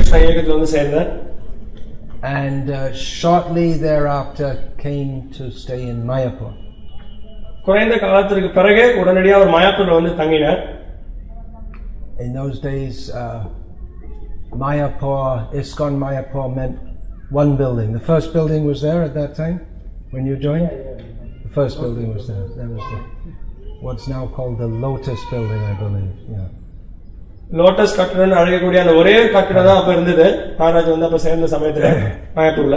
Krishna இயக்கத்துல வந்து சேர்ந்தார். And shortly thereafter came to stay in Mayapur. குறைந்த காலத்திற்கு பிறகு உடனடியாக அவர் மாயாப்பூர்ல வந்து தங்கினார். In those days, Mayapur, ISKCON Mayapur meant one building. The first building was there at that time when you joined? The first building was there. That was what's now called the Lotus building, I believe. Yeah. Lotus கட்டடம் அழைக்கக்கூடிய அந்த ஒரே கட்டடம் தான் அப்ப இருந்தது. மகாராஜ் வந்து அப்ப சேர்ந்த சமயத்துல மாயாப்பூர்ல.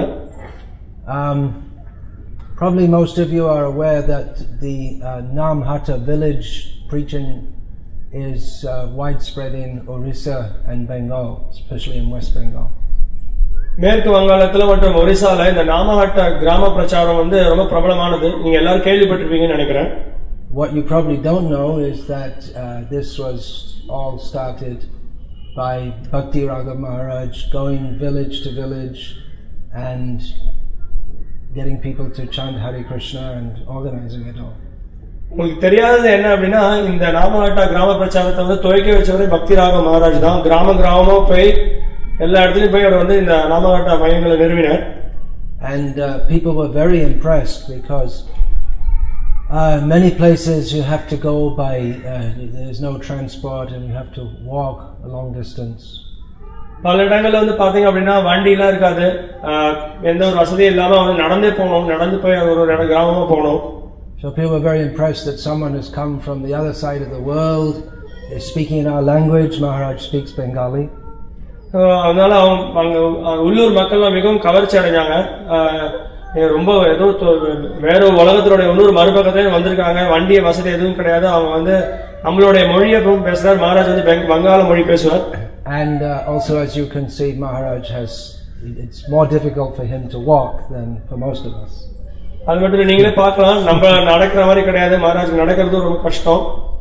Probably most of you are aware that the Namhata village preaching is widespread in Orissa and Bengal, especially in West Bengal. மேற்கு வங்காளத்துல மற்றும் ஒரிசால இந்த நாமஹட்ட கிராம பிரச்சாரம் வந்து ரொம்ப பிரபலமானது. நீங்க எல்லாரும் கேள்விப்பட்டிருப்பீங்கன்னு நினைக்கிறேன். What you probably don't know is that this was all started by Bhakti Raghav Maharaj going village to village and getting people to chant Hare Krishna and organizing it all. உங்களுக்கு தெரியாதது என்ன அப்படின்னா இந்த நாமஹட்ட கிராம பிரச்சாரத்தை வந்து துவக்கி வச்சவரே பக்தி ராகவ் மகாராஜ் தான். கிராமமா போய் எல்லா இடத்துலயும் போய் அவர் வந்து இந்த நாமஹட்ட மையங்களை நிறுவினார். And people were very impressed because many places you have to go by there's no transport and you have to walk a long distance. பல இடங்கள்ல வந்து பாத்தீங்க அப்படின்னா வண்டி எல்லாம் இருக்காது, எந்த ஒரு வசதியும் இல்லாம வந்து நடந்தே போகணும், நடந்து போய் ஒரு கிராமமா போகணும். So people were very impressed that someone has come from the other side of the world, is speaking in our language. Maharaj speaks Bengali. அதனால அவங்க உள்ளூர் மக்கள் மிகவும் கவர்ச்சி அடைஞ்சாங்க. ரொம்ப ஏதோ வேற உலகத்தினுடைய இன்னொரு மறுபக்கத்துல வந்திருக்காங்க, வண்டிய வசதி எதுவும் கிடையாது, அவங்க வந்து நம்மளுடைய மொழியை பேசுறாரு. மகாராஜ் வந்து வங்காள மொழி பேசுவார். And also, as you can see, Maharaj it's more difficult for him to walk than for most of us. அது மட்டும் நீங்களே பார்க்கலாம், நம்ம நடக்கிற மாதிரி கிடையாது, மகாராஜ் நடக்கிறது ரொம்ப கஷ்டம்.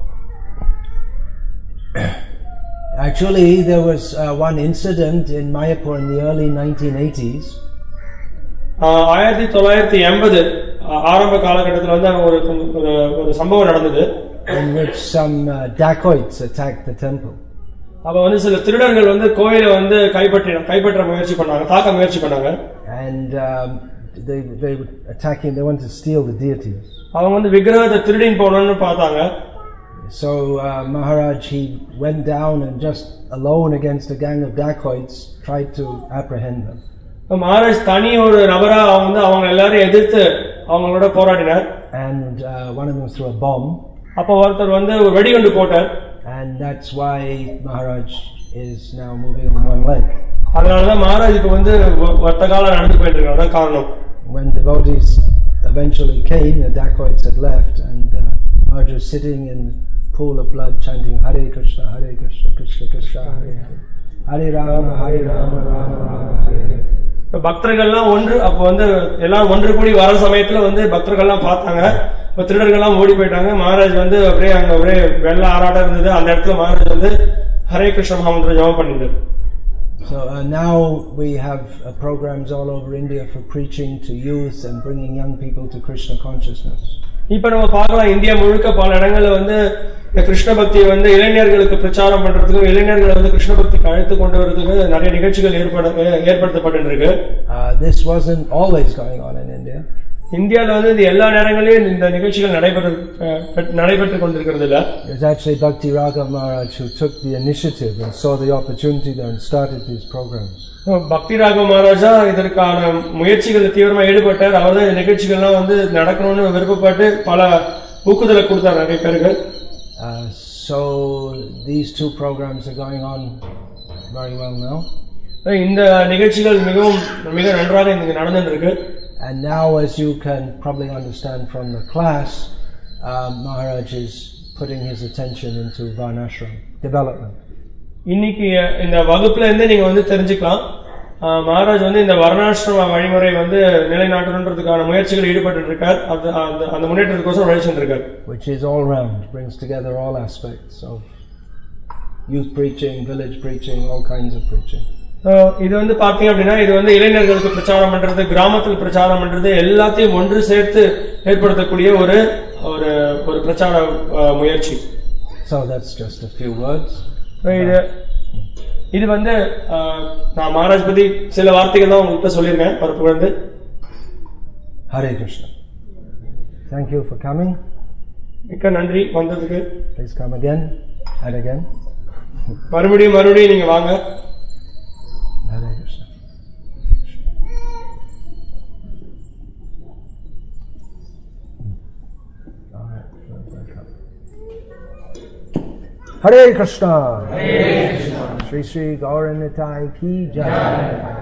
Actually, there was one incident in Mayapur in the early 1980s. 1980 ஆரம்ப காலகட்டத்தில் வந்து ஒரு சம்பவம் நடந்தது. In which some dacoits attacked the temple. அப்ப வந்து சில திருடர்கள் வந்து கோயிலை வந்து கைப்பற்ற முயற்சி பண்ணாங்க, தாக்க முயற்சி பண்ணாங்க. And they were attacking, they wanted to steal the deities. அவங்க வந்து விக்கிரகத்தை திருடின்னு போகணும்னு பார்த்தாங்க. So Maharaj, he went down and just alone against a gang of dacoits tried to apprehend them. Maharaj தனி ஒரு நபரா வந்து அவங்க எல்லாரும் எதிர்த்து அவங்களோட போராடினார். And one of them threw a bomb. அப்ப ஒருத்தர் வந்து ஒரு வெடிகுண்டு போட்டார். And that's why Maharaj is now moving on one leg. அதனாலதான் மகாராஜ் இப்ப வந்து ஒத்த காலம் நடந்து போயிட்டு இருக்காரு. அதான் காரணம். When devotees eventually came, the dacoits had left, and Maharaj was sitting in a pool of blood chanting Hare Krishna, Krishna Krishna, Hare Rama, Rama Rama, Hare. பக்தர்கள்லாம் ஒன்று அப்ப வந்து எல்லாம் ஒன்று கூடி வர சமயத்துல வந்து பக்தர்கள்லாம் பார்த்தாங்க. இப்ப திருடர்கள்லாம் ஓடி போயிட்டாங்க. மகாராஜ் வந்து அப்படியே அங்க ஒரே வெள்ள ஆராட்டம் இருந்தது. அந்த இடத்துல மகாராஜ் வந்து ஹரே கிருஷ்ண மகாமந்திரம் ஜபம் பண்ணிட்டார். So now we have programs all over India for preaching to youth and bringing young people to Krishna consciousness. இப்ப நம்ம பார்க்கலாம், இந்தியா முழுக்க பல இடங்கள்ல வந்து இந்த கிருஷ்ண பக்தியை வந்து இளைஞர்களுக்கு பிரச்சாரம் பண்றதுக்கு, இளைஞர்களை வந்து கிருஷ்ண பக்திக்கு அழைத்து கொண்டு வரதுக்கு நிறைய நிகழ்ச்சிகள் ஏற்படுத்தப்பட்டிருக்கு. This wasn't always going on in India. இந்தியால வந்து இந்த எல்லா நேரங்களிலும் இந்த நிகழ்ச்சிகள் நடைபெற்று கொண்டிருக்கிறது இல்ல. It was actually Bhakti Raghav Maharaj who took the initiative and saw the opportunity there and started these programs. பக்தி ராகவ் மகாராஜா இதற்கான முயற்சிகள் தீவிரமா ஈடுபட்டார். அவர் தான் இந்த நிகழ்ச்சிகள்லாம் வந்து நடக்கணும்னு விருப்பப்பட்டு பல ஊக்குதலை கொடுத்தார் நிறைய பேருக்கு. So these two programs are going on very well now. இந்த நிகழ்ச்சிகள் மிக நன்றாக இங்க நடந்துட்டு இருக்கு. And now, as you can probably understand from the class, Maharaj is putting his attention into Varnashram development. இன்னைக்கு இந்த வகுப்புல இருந்து நீங்க வந்து தெரிஞ்சுக்கலாம், மகாராஜ் வந்து இந்த வர்ணாசிரம வழிமுறை வந்து நிலைநாட்டணுன்றதுக்கான முயற்சிகள் ஈடுபட்டு இருக்கார். அந்த முன்னேற்றத்துக்கோசரம் உழைச்சிட்டு இருக்கார். Which is all round, brings together all aspects of youth preaching, village preaching, all kinds of preaching. இது வந்து பாத்தீங்க அப்படின்னா இது வந்து இளைஞர்களுக்கு பிரச்சாரம் பண்றது, கிராமத்தில் பிரச்சாரம் பண்றது, எல்லாத்தையும் ஒன்று சேர்த்து ஏற்படுத்தக்கூடிய ஒரு ஒரு பிரச்சார முயற்சி. So that's just a few words. இது வந்து நான் மகாராஜ் பத்தி சில வார்த்தைகள் தான் உங்கள்கிட்ட சொல்லியிருக்கேன். அவர் புகழ்ந்து. Hare Krishna. Thank you for coming. மிக்க நன்றி வந்ததுக்கு. Please come again and again. மறுபடியும் நீங்க வாங்க. Hare Krishna. Hare Krishna. Hare Krishna. Shri Shri Gauranitai ki jai.